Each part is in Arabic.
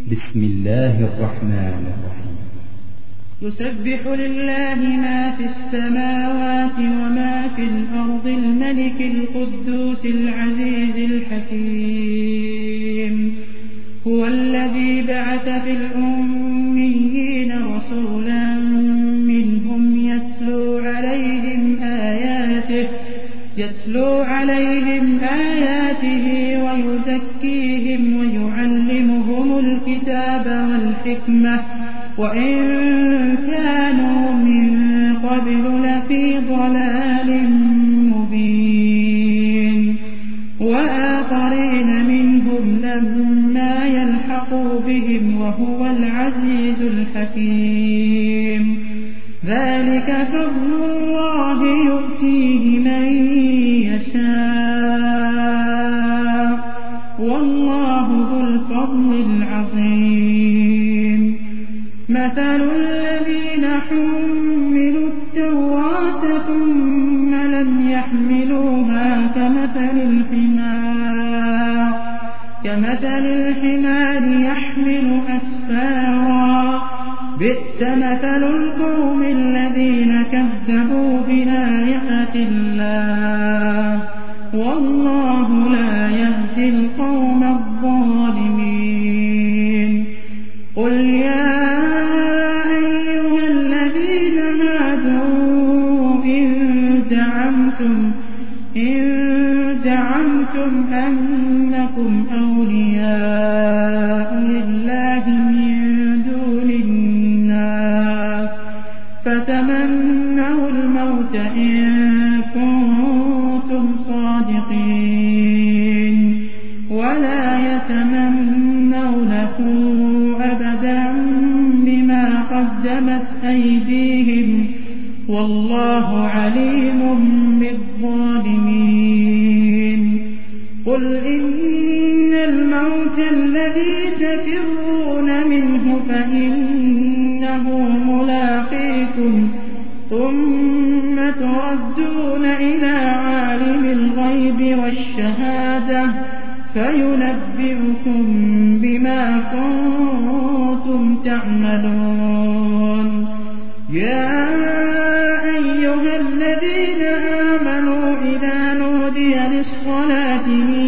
بسم الله الرحمن الرحيم. يسبح لله ما في السماوات وما في الأرض الملك القدوس العزيز الحكيم. هو الذي بعث في الأميين رسولا منهم يتلو عليهم آياته ويزكيهم ويعلمهم الكتاب والحكمة وإن كانوا من قبل لفي ضلال مبين. وآخرين منهم لما يلحقوا بهم وهو العزيز الحكيم. ذلك فضل الله يؤتيه من يشاء والله ذو الفضل العظيم. مثل الذين حملوا التوراة ثم لم يحملوها كمثل الحمار يحمل أسفارا. بئس مثل القوم الذين كذبوا بآيات الله والله لا يهدي القوم الظالمين. قل يا أيها الذين هادوا إن زعمتم أنكم أولياء لله من دون الناس فتمنوا الموت إن كنتم صادقين ولا يتمنونه أبدا بما قدمت أيديهم والله عليم بالظالمين. قل إن الموت الذي تفرون منه فإنه ملاقيكم ثم تردون إلى عالم الغيب والشهادة فينبئكم بما كنتم تعملون. يا أيها الذين آمنوا إذا نودي للصلاة من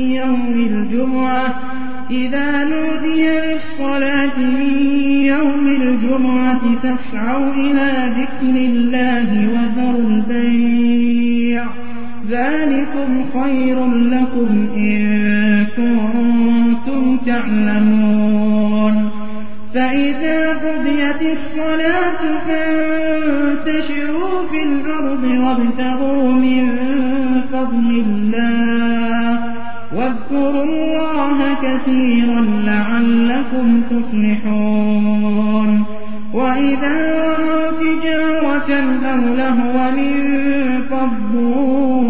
يوم الجمعة فاسعوا إلى ذكر الله وذروا البيع ذلكم خير لكم إن كنتم تعلمون. فإذا قضيت الصلاة فانتشروا في الأرض وابتغوا من فضل الله واذكروا الله كثيرا لعلكم تفلحون. وإذا تجارة أو لهوا انفضوا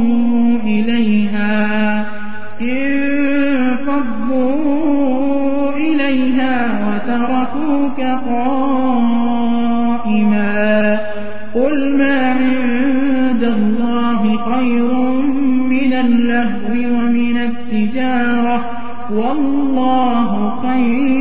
إليها وتركوك قائما. قل ما عند الله خير من اللهو ومن التجارة والله خير